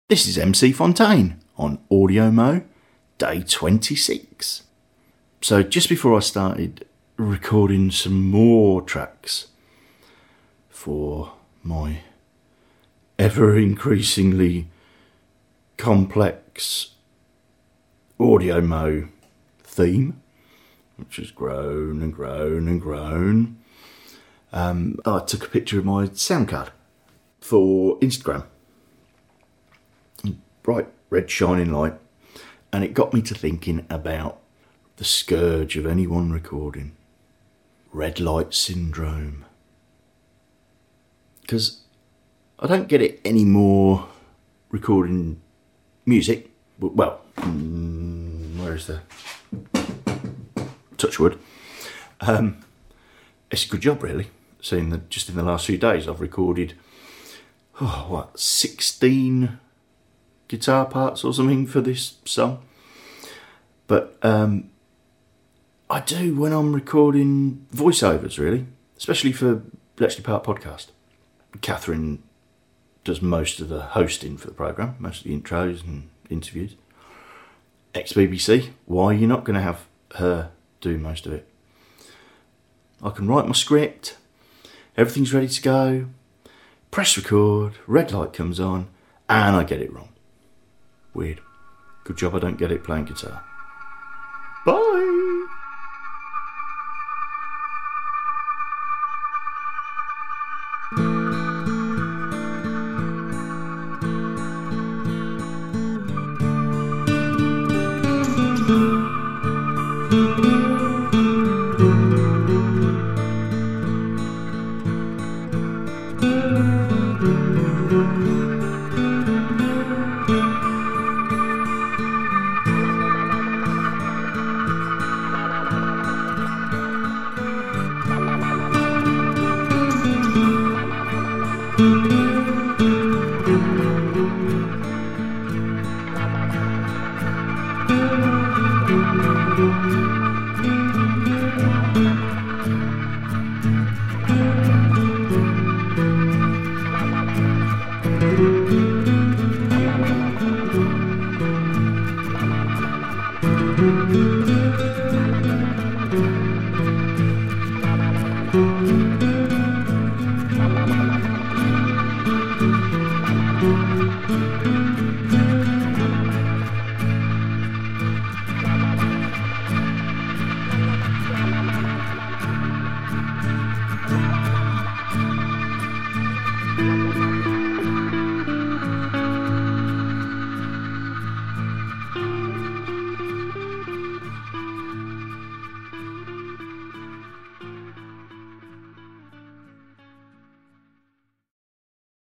This is MC Fontaine on Audio Mo, day 26. So just before I started recording some more tracks for my ever increasingly complex Audio Mo theme, which has grown and grown and grown, I took a picture of my sound card for Instagram. Bright red shining light, and it got me to thinking about the scourge of anyone recording, red light syndrome. Because I don't get it anymore recording music. Well, where is the touch wood? It's a good job, really, seeing that just in the last few days I've recorded 16 guitar parts or something for this song. But I do when I'm recording voiceovers, really, especially for Bletchley Park podcast. Catherine does most of the hosting for the programme, most of the intros and interviews. Ex-BBC, why are you not going to have her do most of it? I can write my script, everything's ready to go, press record, red light comes on, and I get it wrong. Weird. Good job I don't get it playing guitar. Bye!